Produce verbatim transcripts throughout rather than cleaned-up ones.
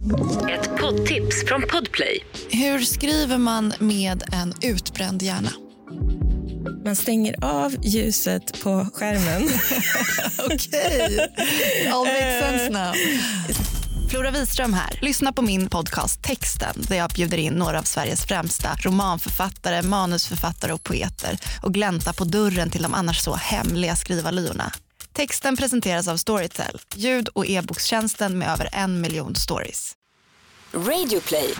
Ett poddtips från Podplay. Hur skriver man med en utbränd hjärna? Man stänger av ljuset på skärmen. Okej, all makes sense now. Flora Wiström här. Lyssna på min podcast Texten där jag bjuder in några av Sveriges främsta romanförfattare, manusförfattare och poeter och glänta på dörren till de annars så hemliga skrivarlyorna. Texten presenteras av Storytel, ljud- och e-bokstjänsten med över en miljon stories. Radio Play.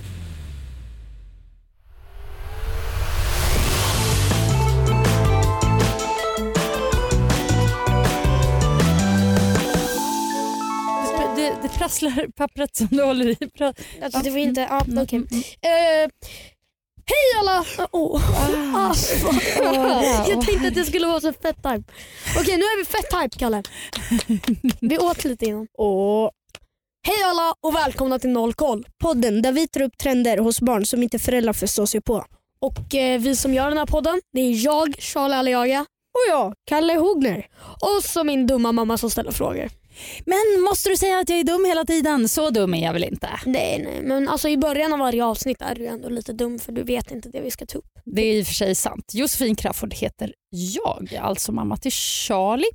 Det, det prasslar pappret som du håller i. Alltså, det var inte... Ja, okej. Okay. Uh, hej alla! Oh. Ah. Alltså. Oh. Jag tänkte att det skulle vara så fett hype. Okej, okay, nu är vi fett hype, Kalle. Vi åt lite innan. Oh. Hej alla och välkomna till Noll koll. Podden där vi tar upp trender hos barn som inte föräldrar förstår sig på. Och eh, vi som gör den här podden, det är jag, Charlie Aliaga. Och jag, Kalle Hogner. Och så min dumma mamma som ställer frågor. Men måste du säga att jag är dum hela tiden? Så dum är jag väl inte? Nej, nej. Men alltså, i början av varje avsnitt är du ändå lite dum för du vet inte det vi ska ta upp. Det är i och för sig sant. Josefin Crafoord heter jag, alltså mamma till Charlie.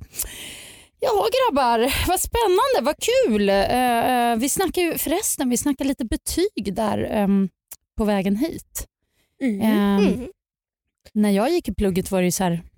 Ja grabbar, vad spännande, vad kul. Uh, uh, vi snackar ju förresten, vi snackar lite betyg där um, på vägen hit. Mm. Um, mm. När jag gick i plugget var det så här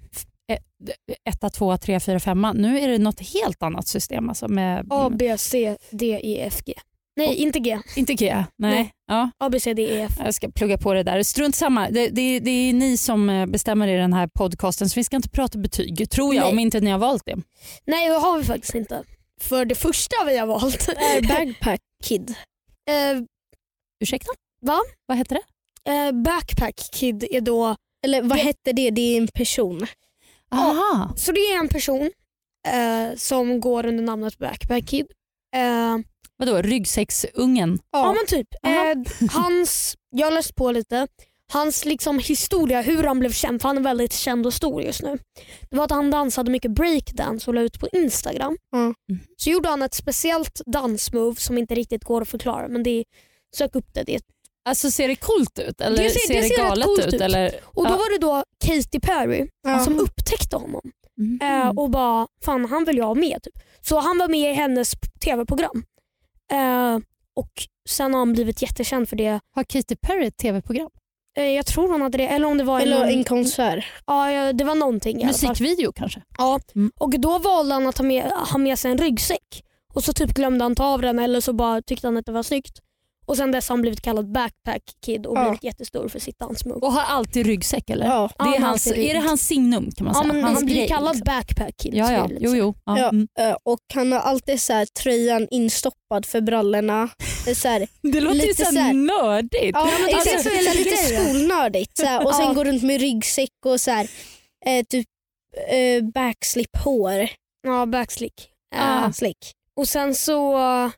ett, två, tre, fyra, fem. Nu är det något helt annat system. Alltså med, A, B, C, D, E, F, G. Nej, oh. inte G. Inte G, nej. nej. Ja. A, B, C, D, E, F. Jag ska plugga på det där. Strunt samma. Det, det, det är ni som bestämmer i den här podcasten så vi ska inte prata betyg, tror jag, nej. Om inte ni har valt det. Nej, det har vi faktiskt inte. För det första vi har valt är Backpack Kid. uh, Ursäkta? Va? Vad heter det? Uh, Backpack Kid är då... Eller vad det... hette det? Det är en person. Aha. Ja, så det är en person uh, som går under namnet Backpack Kid. Uh, Vadå, ryggsäcksungen? Ja, ja men typ. Uh, hans, jag har läst på lite. Hans liksom historia, hur han blev känd, för han är väldigt känd och stor just nu. Det var att han dansade mycket breakdance och la ut på Instagram. Mm. Så gjorde han ett speciellt dansmove som inte riktigt går att förklara, men det är, sök upp det. det Alltså ser det coolt ut? Eller det ser, ser det, det ser galet coolt ut? ut. Eller? Och då ja. var det då Katy Perry mm. som upptäckte honom. Mm. Uh, och bara, fan han vill jag ha med. Typ. Så han var med i hennes tv-program. Uh, och sen har han blivit jättekänd för det. Har Katy Perry ett tv-program? Uh, jag tror hon hade det. Eller om det var eller en, en konsert. Ja, uh, det var någonting. Musikvideo kanske? Ja, mm. och då valde han att ha med, ha med sig en ryggsäck. Och så typ glömde han ta av den eller så bara tyckte han att det var snyggt. Och sen dess har han blivit kallad Backpack Kid och ja. blivit jättestor för sitt dansmove. Och har alltid ryggsäck eller? Ja. Det är, ja, hans, är det hans signum kan man ja, säga? Men hans han blir grej, kallad liksom. Backpack Kid. Ja, ja. Jo, jo. Ja. Ja, mm. och han har alltid så här, tröjan instoppad för brallorna. Så här, det låter ju så här, så här nördigt. Ja, men alltså, alltså, så lite skolnördigt. Så här, och sen ja. går runt med ryggsäck och så här, eh, typ eh, backslip hår. Ja, backslick. Ah. Uh, slick. Och sen så...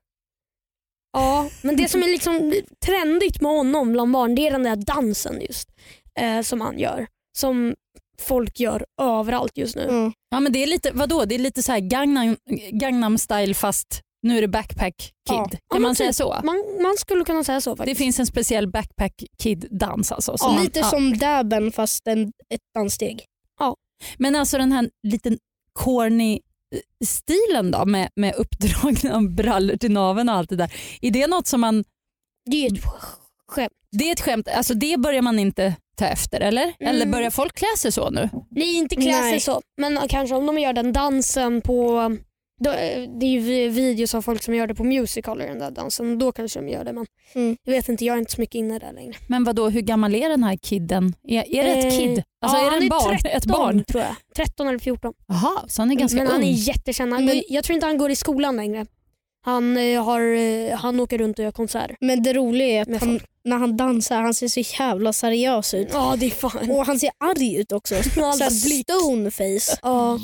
Ja, men det som är liksom trendigt med honom bland barn, det är den där dansen just eh, som han gör. Som folk gör överallt just nu. Mm. Ja, men det är lite, vadå? Det är lite så här Gangnam, Gangnam style fast nu är det Backpack Kid. Ja. Kan ja, man typ, säga så? Man, man skulle kunna säga så faktiskt. Det finns en speciell Backpack Kid-dans alltså. Ja, man, lite ja. som dabben fast en, ett danssteg. Ja. Men alltså den här liten corny stilen då med, med uppdragna brallor till naveln och allt det där. Är det något som man... Det är ett skämt. Det är ett skämt. Alltså det börjar man inte ta efter, eller? Mm. Eller börjar folk klä sig så nu? Nej, inte klä sig så. Men kanske om de gör den dansen på... Då, det är ju videos av folk som gör det på Musical eller den där dansen. Då kanske de gör det. Men mm. jag vet inte, jag är inte så mycket inne där längre. Men vadå, hur gammal är den här kidden? Är, är det ett kid? Alltså ja, är det en barn? tretton, ett barn? tror jag. tretton eller fjorton. Jaha, så han är ganska Men ung. han är jättekänd. Han, men, jag tror inte han går i skolan längre. Han, har, han åker runt och gör konserter. Men det roliga är att han, när han dansar, han ser så jävla seriös ut. Ja, det är fan. Och han ser arg ut också. Så stoneface. Ja.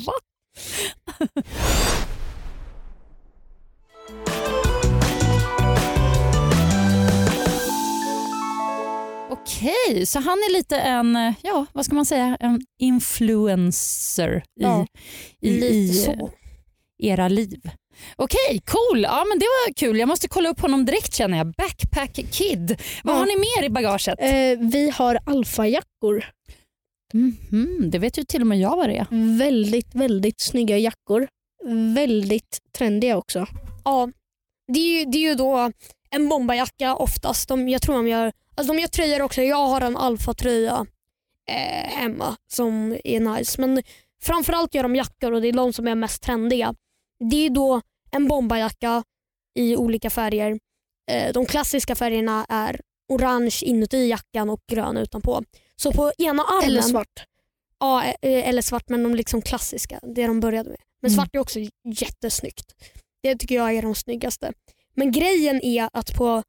Okej, så han är lite en, ja, vad ska man säga, en influencer i, ja, i, i så. era liv. Okej, cool. Ja, men det var kul. Jag måste kolla upp honom direkt känner jag. Backpack Kid. Vad Ja. har ni mer i bagaget? Eh, vi har alfajackor. Mhm, det vet ju till och med jag vad det är. Väldigt, väldigt snygga jackor. Väldigt trendiga också. Ja, det är ju, det är ju då en bomberjacka oftast. De, jag tror de gör, alltså de gör tröjor också. Jag har en alfa-tröja eh, hemma som är nice. Men framförallt gör de jackor och det är de som är mest trendiga. Det är då en bomberjacka i olika färger. Eh, de klassiska färgerna är orange inuti jackan och grön utanpå. Så på ena armen... Eller svart. Ja, eh, eller svart, men de liksom klassiska. Det de började med. Men Mm. svart är också jättesnyggt. Det tycker jag är de snyggaste. Men grejen är att på...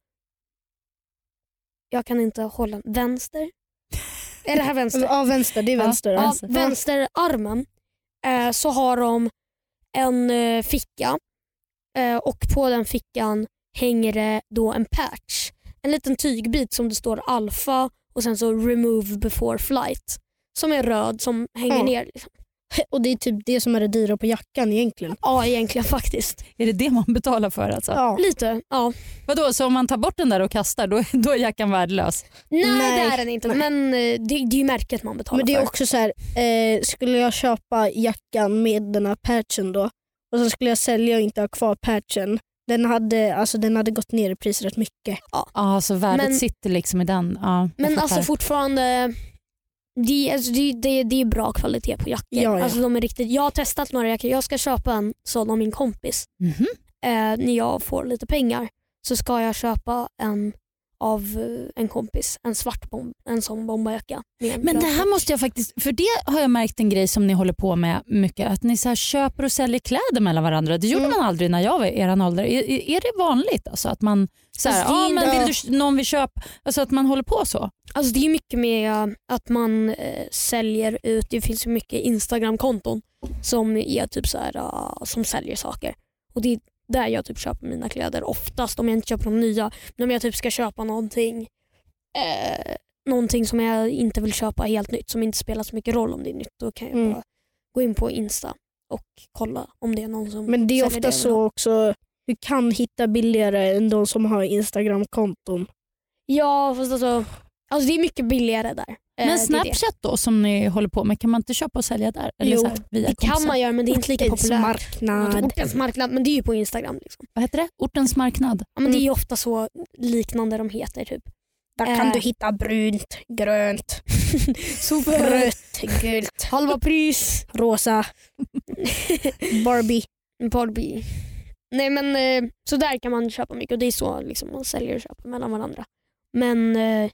Jag kan inte hålla... Vänster? Är det här vänster? Ja, vänster. Det är Ja. vänster. Ja, Vänster. vänsterarmen eh, så har de en eh, ficka eh, och på den fickan hänger det då en patch. En liten tygbit som det står alfa och sen så remove before flight. Som är röd som hänger Ja. ner. Liksom. Och det är typ det som är det dyra på jackan egentligen. Ja, egentligen faktiskt. Är det det man betalar för alltså? Ja. Lite, ja. Vadå, så om man tar bort den där och kastar då, då är jackan värdelös? Nej, Nej. det är den inte. Nej. Men eh, det, det är ju märket man betalar Men det är för. också så här, eh, skulle jag köpa jackan med den här patchen då och så skulle jag sälja och inte ha kvar patchen. Den hade, alltså, den hade gått ner i pris rätt mycket. Ja, så värdet Men- sitter liksom i den. Ja, jag Men fattar. alltså fortfarande, det, alltså, det, det, det är bra kvalitet på jackor. Ja, ja. Alltså, de är riktigt, jag har testat några jackor. Jag ska köpa en sån av min kompis. Mhm. Eh, när jag får lite pengar så ska jag köpa en av eh, en kompis. En svart bomb, en sån bomberjacka. med en Men det röd här måste jag faktiskt, för det har jag märkt en grej som ni håller på med mycket, att ni så här köper och säljer kläder mellan varandra. Det gjorde Mm. man aldrig när jag var i eran ålder. Är, är- är det vanligt alltså att man så här, Alltså, det är ja, men inte- vill du, någon vill köpa, alltså att man håller på så? Alltså det är mycket med eh, att man eh, säljer ut. Det finns ju mycket Instagram-konton som är typ så här, eh, som säljer saker. Och det är där jag typ köper mina kläder oftast om jag inte köper de nya. Men om jag typ ska köpa någonting eh, någonting som jag inte vill köpa helt nytt, som inte spelar så mycket roll om det är nytt, då kan jag Mm. bara gå in på Insta och kolla om det är någon som Men det är säljer ofta det. så också, du kan hitta billigare än de som har Instagram-konton. Ja, fast alltså, alltså det är mycket billigare där. Eh, det är Men det. Snapchat då som ni håller på med, kan man inte köpa och sälja där? Eller Jo, så här, via Det kan kompisar? man göra men det är inte lika Ortens populärt. marknad. Ortens marknad, men det är ju på Instagram. Liksom. Vad heter det? Ortens marknad? Ja, men det är ju ofta så liknande de heter. Typ. Där kan Eh. du hitta brunt, grönt, Super. rött, gult, Halva pris. rosa, Barbie. Barbie. Nej men eh, så där kan man köpa mycket och det är så liksom, man säljer och köper mellan varandra. Men eh,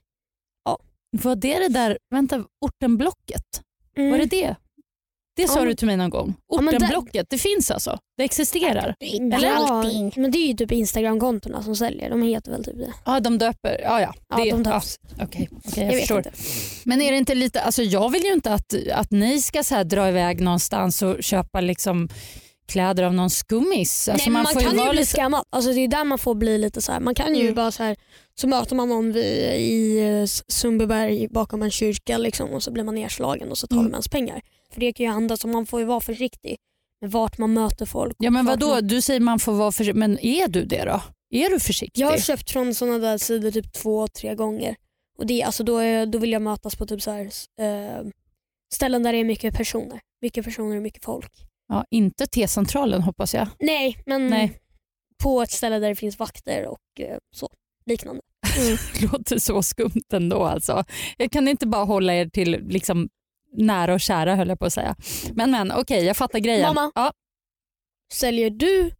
Vad är det där, vänta, ortenblocket? mm, Var det det? Det sa Ja, du till mig någon gång. Ja, men Ortenblocket, det finns alltså? Det existerar? Eller ja, allting. men det är ju typ Instagram-kontona som säljer. De heter väl typ det. Ja, de döper. Ja, ja. Ja, Det, de ja. döps. Okej, okej, jag, Jag vet förstår. inte. Men är det inte lite, alltså jag vill ju inte att, att ni ska så här dra iväg någonstans och köpa liksom kläder av någon skummis. Alltså Nej, man, man får kan ju vara bli lite- scammad. Alltså, det är där man får bli lite så här. Man kan ju Mm. bara så här, så möter man någon vid, i eh, Sundbyberg bakom en kyrka liksom, och så blir man nedslagen och så tar Mm. de ens pengar. För det kan ju hända, så man får ju vara försiktig med vart man möter folk. Ja, men Vart vadå? man- Du säger man får vara försiktig, men är du det då? Är du försiktig? Jag har köpt från sådana där sidor typ två, tre gånger. Och det, alltså, då, är, då vill jag mötas på typ så här, eh, ställen där det är mycket personer. Mycket personer och mycket folk. Ja, inte T-centralen hoppas jag. Nej, men Nej. på ett ställe där det finns vakter och eh, så liknande. Det låter så skumt ändå alltså. Jag kan inte bara hålla er till liksom nära och kära höll jag på att säga. Men men okej, jag fattar grejen. Mamma. Ja. Säljer du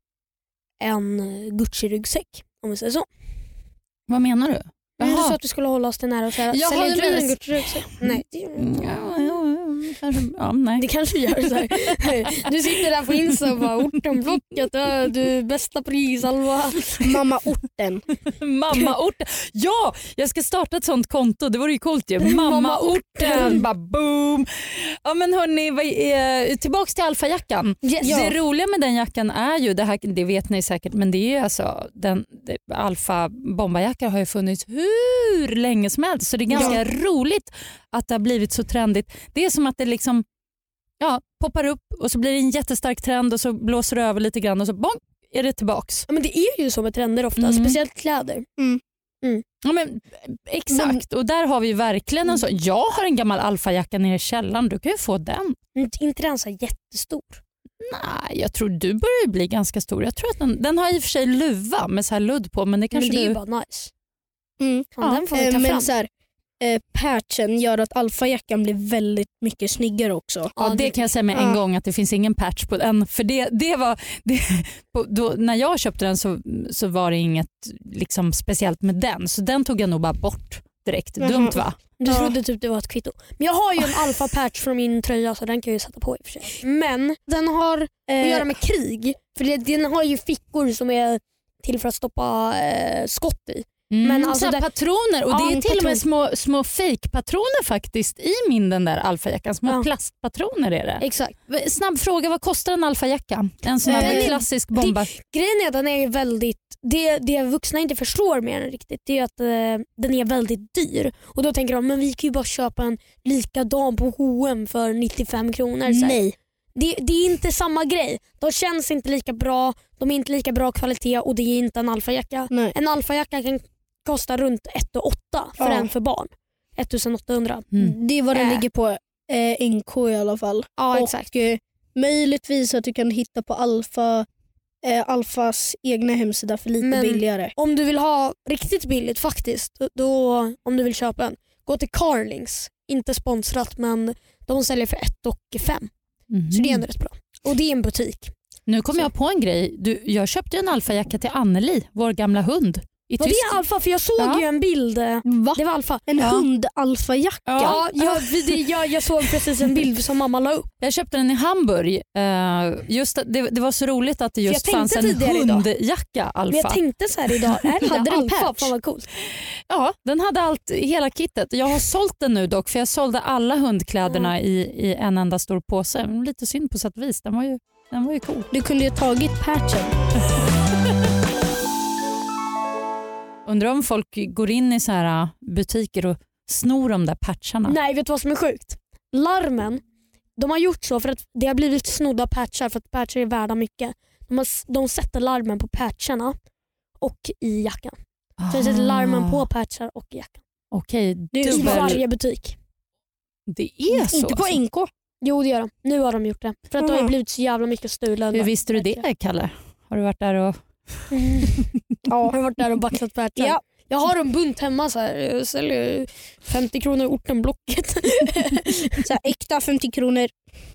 en Gucci-ryggsäck om vi säger så? Vad menar du? Men du Jaha. sa att vi skulle hålla oss till nära och kära. Jaha, Säljer du du menar- en Gucci-ryggsäck? Nej, det gör du Mm, inte. Ja, ja, ja, kanske, ja, nej. Det kanske gör så här. Du sitter där på Insta och bara ortenblocket, äh, du bästa pris Alva. Mamma orten. Mammaorten. Ja, jag ska starta ett sånt konto. Det vore ju coolt ju. Mammaorten. Bara boom. Ja, men hörni, vad är- tillbaks till alfajackan. Yes. Det roliga med den jackan är ju, det, här, det vet ni säkert, men det är ju alltså den, det, alfa bomberjackor har ju funnits hur länge som helst, så det är ganska roligt att det har blivit så trendigt. Det är som att det liksom ja, poppar upp och så blir det en jättestark trend och så blåser det över lite grann och så bonk, är det tillbaks. Ja, men det är ju så med trender ofta, Mm. speciellt kläder. Mm. Mm. Ja, men, exakt, och där har vi ju verkligen en sån. Jag har en gammal alfajacka nere i källaren, du kan ju få den. Inte, inte den så här jättestor. Nej, jag tror du börjar ju bli ganska stor. Jag tror att den, den har i och för sig luva med så här ludd på, men det kanske Men det är du... ju bara nice. Mm. Fan, Ja. den får vi ta Eh, fram. men så här, eh, patchen gör att alfajackan blir väldigt mycket snyggare också. Ja, det kan jag säga med en Ja. gång att det finns ingen patch på den. För det, det var, det, på, då, när jag köpte den så, så var det inget liksom, speciellt med den. Så den tog jag nog bara bort direkt. Mhm. Dumt va? Du Ja. trodde typ det var ett kvitto. Men jag har ju en alfa patch från min tröja så den kan jag ju sätta på i och för sig. Men den har att Eh, göra med krig. För det, den har ju fickor som är till för att stoppa eh, skott i. Mm, Men alltså så här det- patroner och Ja, det är till och med patron. små, små fake-patroner faktiskt i min den där alfajackan. Små Ja. plastpatroner är det. Exakt. Snabb fråga, vad kostar en alfajacka? En sån Den här är- klassisk bombar. Grejen är att den är ju väldigt, det, det vuxna inte förstår med den riktigt, det är att eh, den är väldigt dyr. Och då tänker de, men vi kan ju bara köpa en likadan på H och M för nittiofem kronor. Så här. nej. Det, det är inte samma grej. De känns inte lika bra, de är inte lika bra kvalitet och det är inte en alfajacka. nej. En alfajacka kan kosta runt ett åtta för Ja. en för barn. ettusenåttahundra. Mm. Det är vad den Äh. ligger på, eh, N K i alla fall. Ja, och exakt. eh, möjligtvis att du kan hitta på Alfa, eh, Alfas egna hemsida för lite Men- billigare. Om du vill ha riktigt billigt faktiskt, då, om du vill köpa en, gå till Carlings. Inte sponsrat men de säljer för ett och fem. Mhm. Så det är ändå rätt bra. Och det är en butik. Nu kom jag på en grej. Du, jag köpte ju en alfajacka till Anneli, vår gamla hund. I Var Tyskland. det alfa? För jag såg Ja. ju en bild. eh, Va? Det var alfa. En Ja. hund-alfajacka? Ja, jag, det, jag, jag såg precis en bild som mamma la upp. Jag köpte den i Hamburg. Eh, just att det, det var så roligt att det just jag fanns en tänkte tidigare idag. hundjacka Men jag alfa. tänkte så här idag, är det Hade den alfa? patch? Fan vad coolt. Ja, den hade allt, hela kittet. Jag har sålt den nu dock för jag sålde alla hundkläderna i, i en enda stor påse. Lite synd på sätt och vis. Den var ju, den var ju cool. Du kunde ju tagit patchen. Undrar om folk går in i så här uh, butiker och snor de där patcharna. Nej, vet du vad som är sjukt? Larmen, de har gjort så för att det har blivit snodda patchar för att patchar är värda mycket. De, har, de sätter larmen på patcharna och i jackan. Så de sätter larmen på patchar och i jackan. Okej, Det är I dubbel. varje butik. Det är så. Inte på alltså. N K. Jo det gör de. Nu har de gjort det. För att det har ju Mhm. blivit så jävla mycket stulen. Hur visste du det, Kalle? Har du varit där och... Mm. Ja. Jag har varit där och baxat patchar. Ja. Jag har en bunt hemma så här. Jag säljer femtio kronor i ortenblocket. Så här, äkta femtio kronor.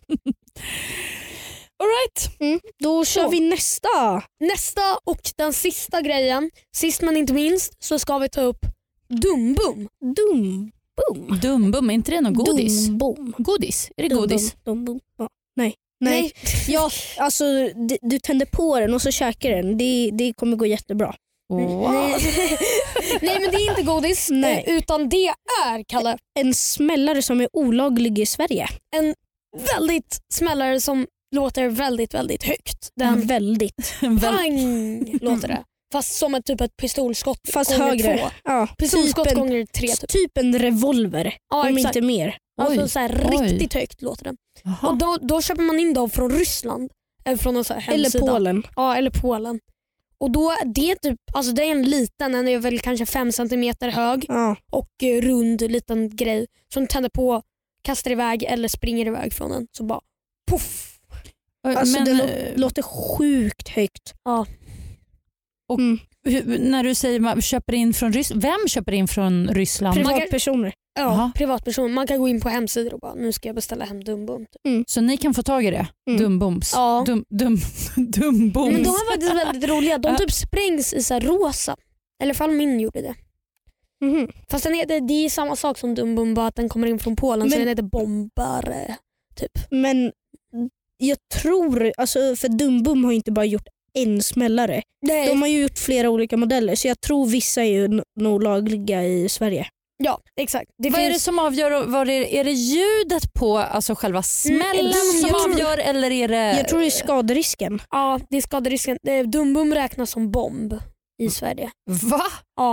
All right. Mm. Då kör Så. vi nästa. Nästa och den sista grejen, sist men inte minst, så ska vi ta upp Dumbum. Dum. Boom. Dumbum, är inte det någon godis? Dumbom. Godis? Är det Dum, godis? dum, dum. Ja. Nej. Nej. Ja, alltså, d- du tänder på den och så käkar den. Det, det kommer gå jättebra. Wow. Nej. Nej men det är inte godis, Nej. eh, utan det är, Kalle, En smällare som är olaglig i Sverige. en väldigt smällare som låter väldigt väldigt högt. Den Väldigt. Väl- pang låter det. Fast som ett, typ ett pistolskott Fast gånger högre. två. Ja, Pistolskott typ en, gånger tre typ. typ en revolver. Ja, om exakt. inte mer. Alltså Oj, så här, oj. riktigt högt låter den. Jaha. Och då, då köper man in dem från Ryssland. Eller från en så här Eller hemsida. Polen. Ja, eller Polen. Och då, det är typ, alltså det är en liten, den är väl kanske fem centimeter hög Ja. och eh, rund liten grej som tänder på, kastar iväg eller springer iväg från den. Så bara puff. Alltså, Men, det lå- eh, låter sjukt högt. Ja. Och- Mm. hur, när du säger man köper in från Ryssland, vem köper in från Ryssland? Privat- Privatpersoner. Ja, Jaha. privatperson. Man kan gå in på hemsidor och bara, nu ska jag beställa hem Dumbum. Typ. Så ni kan få tag i det? Mm. Dumboms? Ja. Dum, dum, dumboms? Men de är faktiskt väldigt roliga. De typ sprängs i så här rosa. Eller fall min gjorde det. Mhm. Fast den är, det, det är samma sak som Dumbum, bara att den kommer in från Polen så Men- den heter Bombare. Typ. Men jag tror, alltså, för Dumbum har ju inte bara gjort en smällare. Nej. De har ju gjort flera olika modeller så jag tror vissa är ju n- nog lagliga i Sverige. Ja, exakt. Det Vad är det finns... som avgör? Vad är, det, är det ljudet på alltså själva smällen Mm, som jag tror- avgör eller är det... Jag tror det är skaderisken. Ja, det är skaderisken. Eh, Dumbum räknas som bomb i Sverige. Va? Ja.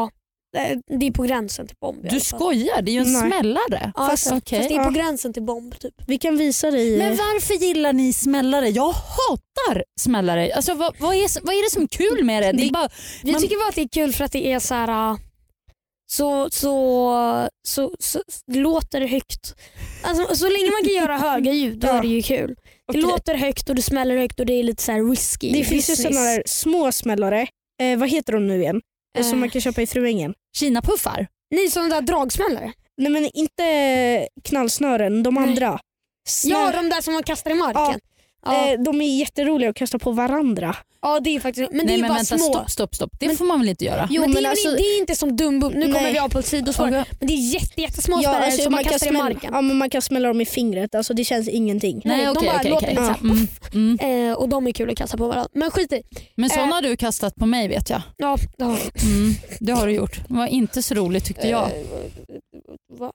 det är på gränsen till bomb. Du skojar, det är ju en Nej. smällare. Ja, fast, fast, okay. fast det är på Ja. gränsen till bomb typ. Vi kan visa dig. Men varför gillar ni smällare? Jag hatar smällare. Alltså, vad, vad, är, vad är det som är kul med det? Det är bara, Vi man, tycker bara att det är kul för att det är så här. Så, så, så, så, så låter det högt. Alltså, så länge man kan göra höga ljud då Ja. är det ju kul. Det Okej. låter högt och det smäller högt och det är lite så här risky. Det finns ju business. sådana där små smällare. Eh, vad heter de nu igen? Eh. Som Eh. man kan köpa i Fruängen. Kina-puffar. Nej, sådana där dragsmällare. Nej men inte knallsnören, de Nej. andra. Snö- Ja, de där som man kastar i marken. Ja, ja. Eh, de är jätteroliga att kasta på varandra. det är faktiskt. Men det Nej, är men bara vänta, små. stopp, stopp, stopp. Det Men- får man väl inte göra? Jo, men det, men är, alltså- väl- det är inte som dumbum. Nu kommer Nej. vi av på ett sidospår. Okej. Men det är jätte, jättesmå Ja, spelare alltså, som man kan kastar i smälla, marken. ja, men man kan smälla dem i fingret, alltså det känns ingenting. Nej, Nej, de okej, bara okej, låter okej. lite Mm, mm. Eh, och de är kul att kasta på varandra. Men skit i. Men sådana Eh. har du kastat på mig vet jag. Ja, ja. Mm, det har du gjort. Det var inte så roligt tyckte jag. Eh, va?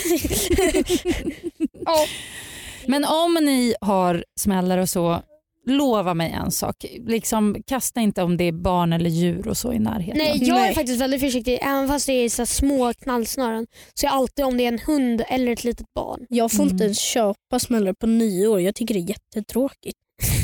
Ja. Men om ni har smällare och så, lova mig en sak. Liksom, kasta inte om det är barn eller djur och så i närheten. Nej, jag är Nej. faktiskt väldigt försiktig. Även fast det är så här små knallsnören så är jag alltid om det är en hund eller ett litet barn. Jag får Mm. inte ens köpa smällare på nyår, jag tycker det är jättetråkigt.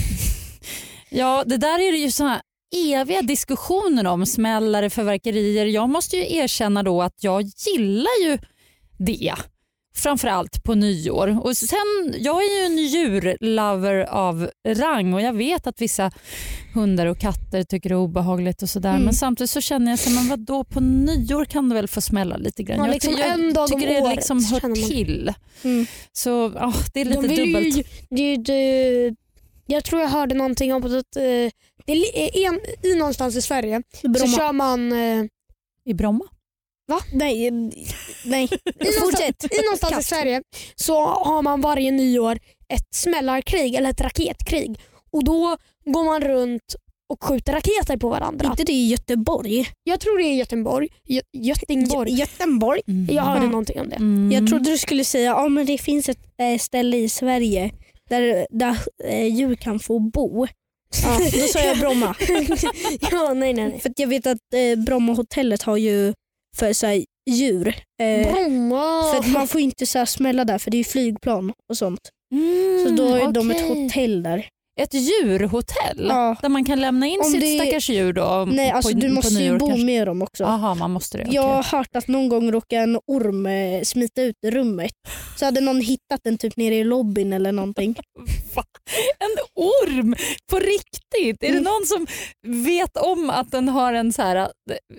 Ja, det där är det ju så här eviga diskussioner om smällare, förverkerier. Jag måste ju erkänna då att jag gillar ju det. Framförallt på nyår. Och sen, jag är ju en djurlover av rang och jag vet att vissa hundar och katter tycker det är obehagligt och sådär. Mm. Men samtidigt så känner jag så, men vadå, på nyår kan du väl få smälla lite grann. Ja, jag liksom jag en dag om tycker det året, liksom hör känner man. till. Mm. Så ja, det är lite De vill dubbelt. Ju, det, det, jag tror jag hörde någonting om att eh, det är en, i någonstans i Sverige så Bromma. kör man eh, I Bromma? Nej, nej. i någonstans, Fortsätt. i någonstans i Kast. Sverige så har man varje nyår ett smällarkrig eller ett raketkrig och då går man runt och skjuter raketer på varandra. Inte det i Göteborg? Jag tror det är Göteborg. Gö- Göteborg. Gö- Göteborg? Jag hörde Mm. någonting om det. Mm. Jag trodde du skulle säga att ja, men det finns ett äh, ställe i Sverige där, där äh, djur kan få bo. Ja, då sa jag Bromma. ja, nej, nej, nej. För att jag vet att äh, Bromma hotellet har ju för så här, djur. Äh, Bromma. för att man får inte så här, smälla där för det är flygplan och sånt. Mm, Så då är de ett okej. hotell där. Ett djurhotell Ja. där man kan lämna in Om sitt det- stackars djur då? Nej, på, alltså du på måste ju nyår bo kanske. med dem också. Jaha, man måste det. Jag har okej. hört att någon gång råkade en orm eh, smita ut i rummet. Så hade någon hittat den typ nere i lobbyn eller någonting. En orm på riktigt? Är det Mm. någon som vet om att den har en så här äh,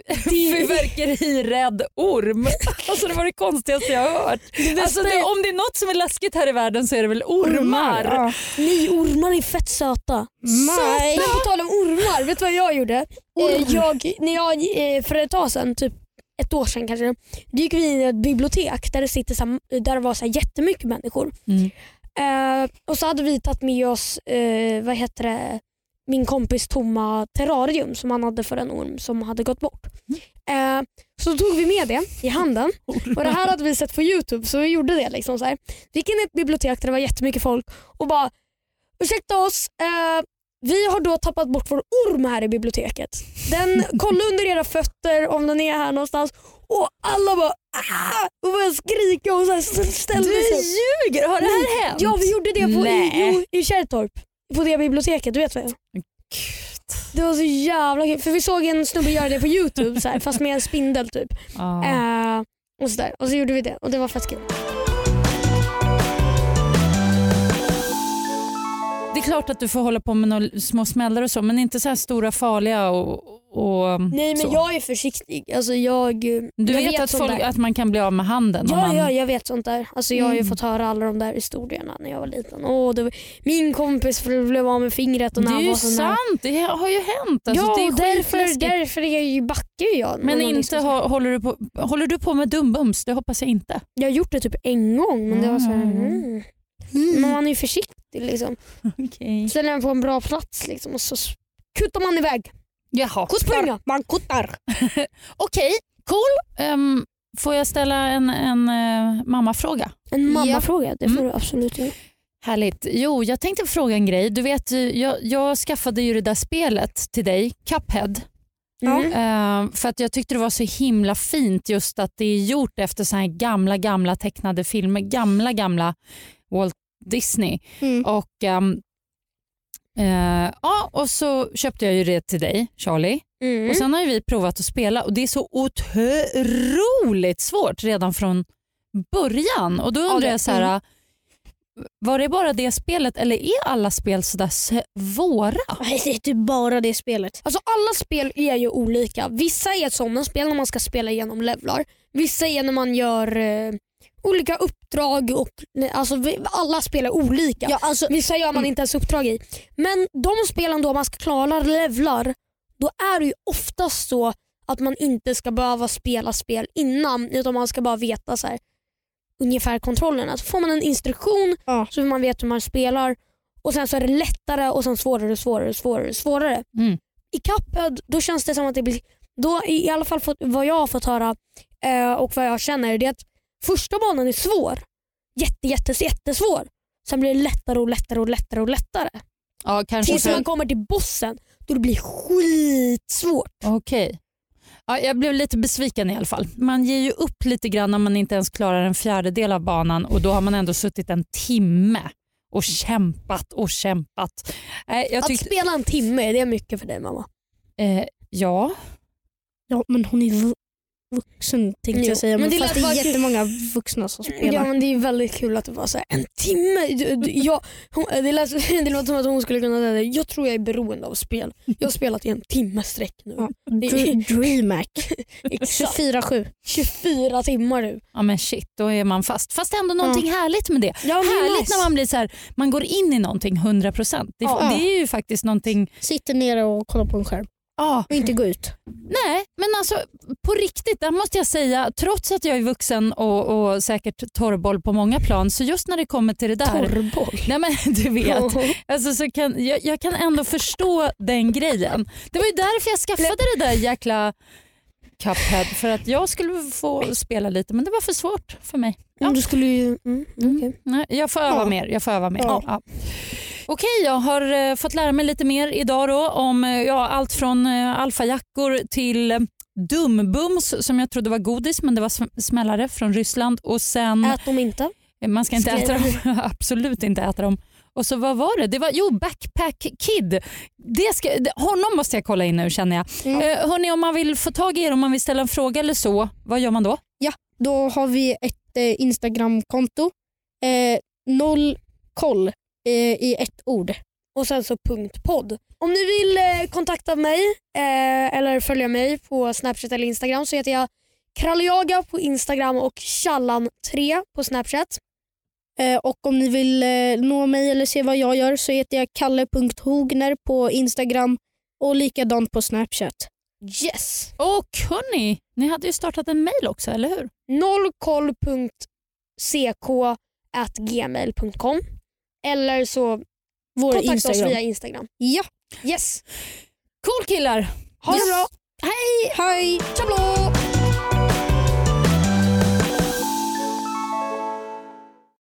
fyrverkerirädd orm? Alltså det var det konstigaste jag har hört. Alltså, det, om det är något som är läskigt här i världen så är det väl ormar? Ja. Nej, ormar är fett söta. Nej. Men på tal om ormar, vet du vad jag gjorde? Eh, jag, när jag eh, för ett tag sedan, typ ett år sedan kanske, då gick vi in i ett bibliotek där det, sitter så här, där det var så här jättemycket människor. Mm. Eh, och så hade vi tagit med oss eh, vad heter det, min kompis tomma terrarium som han hade för en orm som hade gått bort. Eh, så tog vi med det i handen och det här hade vi sett på YouTube så vi gjorde det. Liksom så här. Vi gick in i ett bibliotek där det var jättemycket folk och bara ursäkta oss, eh, vi har då tappat bort vår orm här i biblioteket. Den, kolla under era fötter om den är här någonstans. Och alla bara ah! och började skrika och så här ställde Du sig upp. ljuger, har det här hänt? Ja, vi gjorde det på i, Nej. jo, i Kärrtorp. På det biblioteket, du vet vad jag. Det var så jävla kul. För vi såg en snubbe göra det på YouTube så här, fast med en spindel typ. Ja. Eh, och, så där. och så gjorde vi det och det var fett kul. Det är klart att du får hålla på med några små smällar och så, men inte så här stora farliga och, och Nej, men så. jag är försiktig. Alltså jag, Du jag vet, att, sånt folk, där. att man kan bli av med handen? om Ja, man... ja, jag vet sånt där. Alltså, jag har ju Mm. fått höra alla de där historierna när jag var liten. Åh, det var, min kompis blev av med fingret. Och Det när är han ju var sån där. sant, det har ju hänt. Alltså, Ja, det är och därför, skitläskigt. därför är jag ju backar ju jag. när Men man inte liksom- ha, håller, du på, håller du på med dumbums? Det hoppas jag inte. Jag har gjort det typ en gång, men det var så här, Mm. mm. Men man är ju försiktig. Liksom. Okay. Ställer den på en bra plats liksom, och så kuttar man iväg. Jaha. Springa. Man kuttar. Okej, cool. Um, får jag ställa en, en uh, mammafråga? En mammafråga, det får Mm. du absolut göra. Härligt. Jo, jag tänkte fråga en grej. Du vet, jag, jag skaffade ju det där spelet till dig, Cuphead. Mm. Uh, för att jag tyckte det var så himla fint just att det är gjort efter så här gamla gamla tecknade filmer, gamla gamla Walt Disney. Mm. Och um, uh, ja, och så köpte jag ju det till dig, Charlie. Mm. Och sen har ju vi provat att spela och det är så otroligt svårt redan från början. Och då undrar det- jag så här, var det bara det spelet eller är alla spel så där svåra? Nej, det är typ bara det spelet. Alltså alla spel är ju olika. Vissa är sådana spel när man ska spela igenom levlar. Vissa är när man gör eh, olika uppdrag. Och, alltså, vi- alla spel är olika. Ja, alltså, Vissa gör man inte ens uppdrag i. Men de spelen då man ska klara levlar, då är det ju oftast så att man inte ska behöva spela spel innan, utan man ska bara veta så här, ungefär kontrollerna. Så får man en instruktion Ja. så man vet hur man spelar och sen så är det lättare och sen svårare, svårare, svårare, svårare. Mm. I Cuphead då känns det som att det blir, då i alla fall fått, vad jag har fått höra eh, och vad jag känner, det är att första banan är svår. Jätte, jätte, jättesvår. Sen blir det lättare och lättare och lättare och lättare. Ja, kanske. Tills man kommer till bossen då det blir skitsvårt. Okej. Ja, jag blev lite besviken i alla fall. Man ger ju upp lite grann om man inte ens klarar en fjärdedel av banan och då har man ändå suttit en timme och kämpat och kämpat. Eh, jag Att tyckte, spela en timme, det är mycket för dig mamma. eh, ja, ja, men hon är vu- vuxen tänkte Jo, jag säga. men Men det fast det lät är bara- jättemånga vuxna som spelar. Ja, men det är väldigt kul att det var så här, en timme. Du- du- Jag, hon, det, lät, det låter som att hon skulle kunna säga det. Jag tror jag är beroende av spel. Jag har spelat i en timme sträck nu. Ja, Dr- DreamHack. Exakt. tjugofyra sju. tjugofyra timmar nu. ja men shit, då är man fast. Fast ändå någonting härligt med det. Ja, Härligt när man blir så här, man går in i någonting hundra procent. Det, Ja. det är ju faktiskt någonting. Sitter nere och kollar på en skärm. Ja, Och inte gå ut. nej, men alltså på riktigt, där måste jag säga, trots att jag är vuxen och, och säkert torrboll på många plan, så just när det kommer till det där. Torrboll. Nej men du vet, alltså, så kan, jag, jag kan ändå förstå den grejen. Det var ju därför jag skaffade det där jäkla Cuphead, för att jag skulle få spela lite, men det var för svårt för mig. Ja. Du skulle ju... Mm, Mm. okej. Nej, jag får öva Ja. mer. Jag får öva mer. Ja. Ja. Okej, jag har eh, fått lära mig lite mer idag då om eh, ja, allt från eh, alfajackor till eh, dumbums som jag trodde var godis, men det var sm- smällare från Ryssland. Och sen, Ät dem inte. eh, man ska inte äta dem, absolut inte äta dem. Och så vad var det? Det var jo Backpack Kid. Det ska, det, honom måste jag kolla in nu känner jag. Mm. Eh, hörni, om man vill få tag i er, om man vill ställa en fråga eller så, vad gör man då? Då har vi ett eh, Instagramkonto. Eh, noll koll eh, i ett ord. Och sen så punkt podd. Om ni vill eh, kontakta mig eh, eller följa mig på Snapchat eller Instagram så heter jag Kraljaga på Instagram och Challan tre på Snapchat. Eh, och om ni vill eh, nå mig eller se vad jag gör så heter jag kalle punkt hogner på Instagram och likadant på Snapchat. Yes! Och hörni, ni hade ju startat en mail också, eller hur? nollkoll punkt c k at gmail punkt com eller så Vår kontakta Instagram. oss via Instagram. Ja, Yes! Cool killar! Ha det Yes. bra! Hej! hej! Tjablå!